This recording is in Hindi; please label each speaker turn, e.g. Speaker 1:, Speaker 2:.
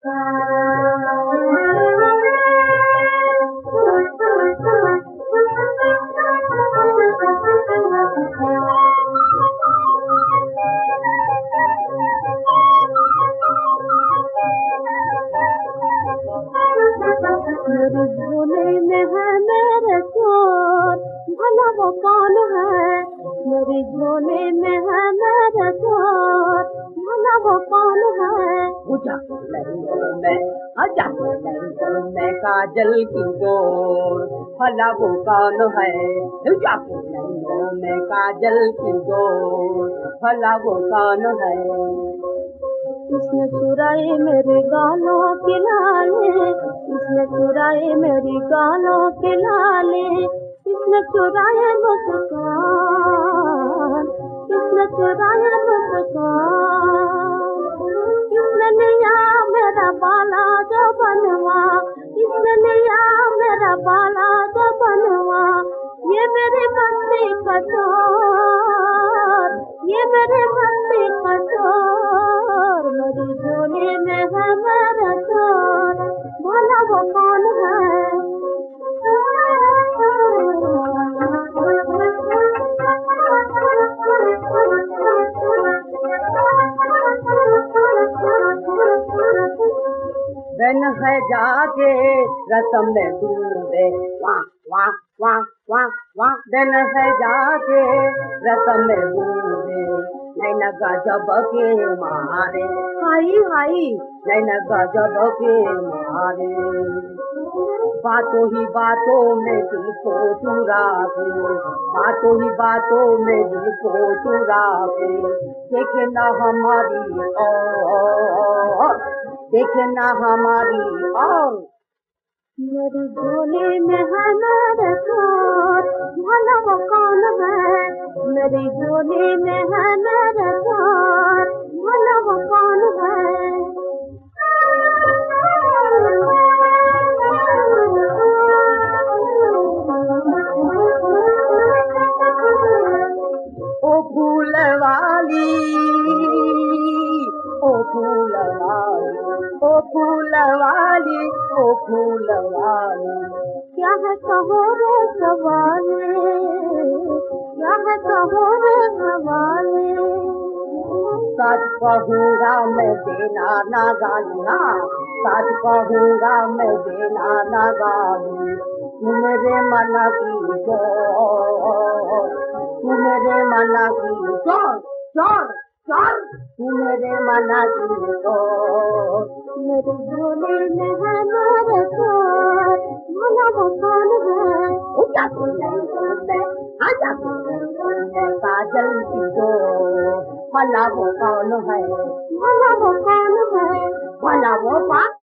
Speaker 1: मेरे झोले में है मेरे चोर, भला वो कौन है? मेरे झोले में है मेरे चोर, भला वो कौन है?
Speaker 2: मैं काजल की डोर, भला वो कौन है? मैं काजल की डोर, भला वो कौन है?
Speaker 1: उसने चुराए मेरे गालों के लाले, उसने चुराए मेरी गालों के लाले, किसने चुराए मुस्कान, किसने चुराए मुस्कान? किसने लिया मेरा बाला जो बनवा, किसने लिया मेरा बाला जो बनवा? ये मेरे मस्ती का चोर, ये मेरे मस्ती का चोर, मेरी झोली में है मेरा चोर, भला वो कौन है?
Speaker 2: बन है जाके रसम में डूबे, वाह वाह वाह वाह वाह। बन है जाके रसम में डूबे, नैना गजब के मारे, हाई हाई नैना गजब के मारे। बातों ही बातों में दिल को चुरा के, बातों ही बातों में दिल को चुरा के, देखे ना हमारी और, देखे ना हमारी और।
Speaker 1: मेरी झोली में है मेरे चोर, भला वो कौन है? मेरी झोली में है मेरे चोर, भला वो कौन है?
Speaker 2: ओ फूल वाली, ओ फूल वाली, ओ फूल वाली, ओ फूल वाली।
Speaker 1: क्या है कहो रे सवाले, क्या है कहो रे सवाले?
Speaker 2: सच कहूँगा मैं देना ना गाली, हाँ सच कहूँगा मैं देना ना गाली। तू मेरे मन की चोर, तू मेरे मन की चोर, चोर चोर, तू मेरे मन की चोर।
Speaker 1: मेरे झोले में है मेरे चोर, भला वो कौन है?
Speaker 2: काजल की डोर, भला वो कौन है?
Speaker 1: भला वो कौन है?
Speaker 2: भला वो